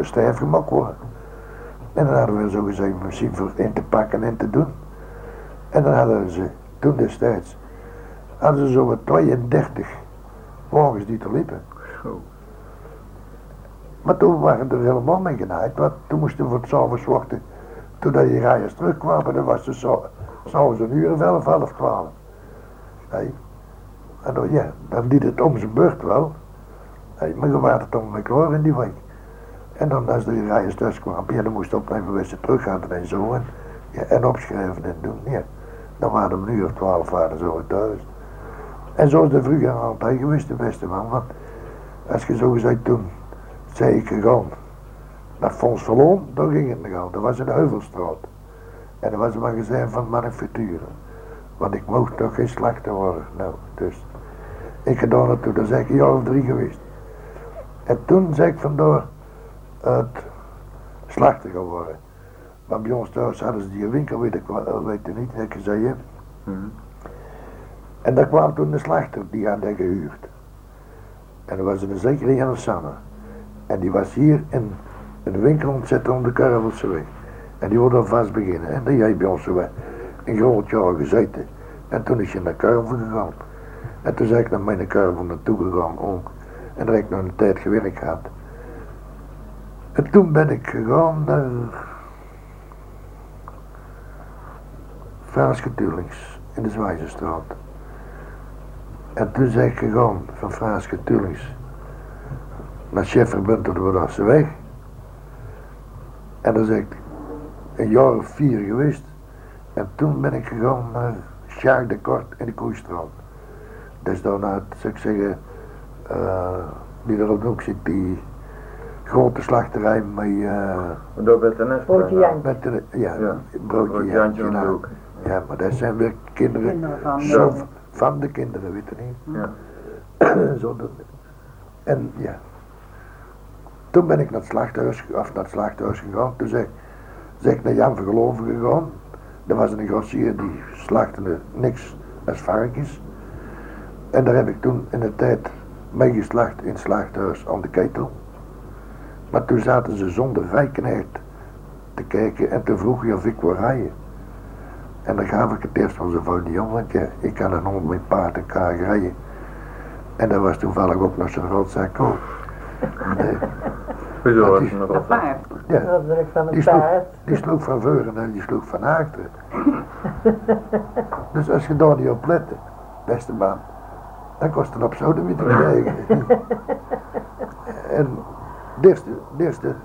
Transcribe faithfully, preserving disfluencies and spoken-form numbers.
stijf gemaakt worden. En dan hadden we zo gezegd misschien voor in te pakken en te doen. En dan hadden ze, toen destijds, hadden ze zo wat tweeëndertig wagens die te liepen. Zo. Maar toen waren er helemaal mee genaaid, want toen moesten we voor het s'avonds wachten. Toen die rijders terugkwamen, dan was het zo, s'avonds een uur of elf, half twaalf. Hey. En dan, ja, dan liet het om zijn beurt wel. Hey, maar je waren toch mee klaar in die week. En dan als de rijders thuis kwamen, ja, dan moest opnemen waar ze terug hadden en zo. En, ja, en opschrijven en doen, ja. Dan waren we een uur of twaalf waren zo thuis. En zo is de vroeger altijd geweest, de beste man. Want als je zo gezegd toen, zei ik gegaan naar Fons Verloon, dan ging het nog al. Dat was in de Heuvelstraat. En dat was een magazijn van manufacturen. Want ik mocht toch geen slachter worden. Nou, dus ik gedaan naartoe, dat is ik een jaar of drie geweest. En toen zei ik vandoor het slachter geworden. Maar bij ons thuis hadden ze die winkel, weet ik wel, weet je niet, dat ik zei je. Mm-hmm. En daar kwam toen de slachter, die had hij gehuurd. En er was er zeker een Janne Sanne. En die was hier in een winkel ontzettend om de Karvelse weg. En die wilde alvast beginnen. En die heeft bij ons zo een groot jaar gezeten. En toen is je naar Karvel gegaan. En toen ben ik naar mijn Karvel naartoe gegaan ook. En daar heb ik nog een tijd gewerkt gehad. En toen ben ik gegaan naar Fraaske Tullings in de Zwijzerstraat. En toen ben ik gegaan van Fraaske Tullings naar Chefverbund op de Wordafse weg. En dan ben ik een jaar of vier geweest. En toen ben ik gegaan naar Sjaak de Kort in de Koeistraat. Dus daarna, zou ik zeggen, uh, die er ook zit, die grote slachterij met... Uh, Door met de nest? Broodje Jantje. Met de, ja, ja. broodje Jantje. Nou. Ja, maar dat zijn weer kinderen, Kinderen van, zo, ja. van de kinderen, weet je niet. Ja. Zo doen. En ja, toen ben ik naar het slachthuis, of naar het slachthuis gegaan. Toen zeg, zeg ik naar Jan Vergeloven gegaan. Er was een grossier die slachtte niks als varkens. En daar heb ik toen in de tijd mee geslacht in het slachthuis aan de ketel. Maar toen zaten ze zonder rijknecht te kijken en toen vroeg je of ik wou rijden. En dan gaf ik het eerst van zijn vrouw niet om, want ja, ik kan een hond met paard en kaag rijden. En dat was toevallig ook nog zo'n rotzak ook. Nee. Hoezo was die- het nog Een wat? paard. Ja, Dat is ik van die een sloeg, paard. die sloeg van voren en die sloeg van achteren. Dus als je daar niet op lette, beste man, dan kost het op zouden weer te krijgen. En de eerste, de eerste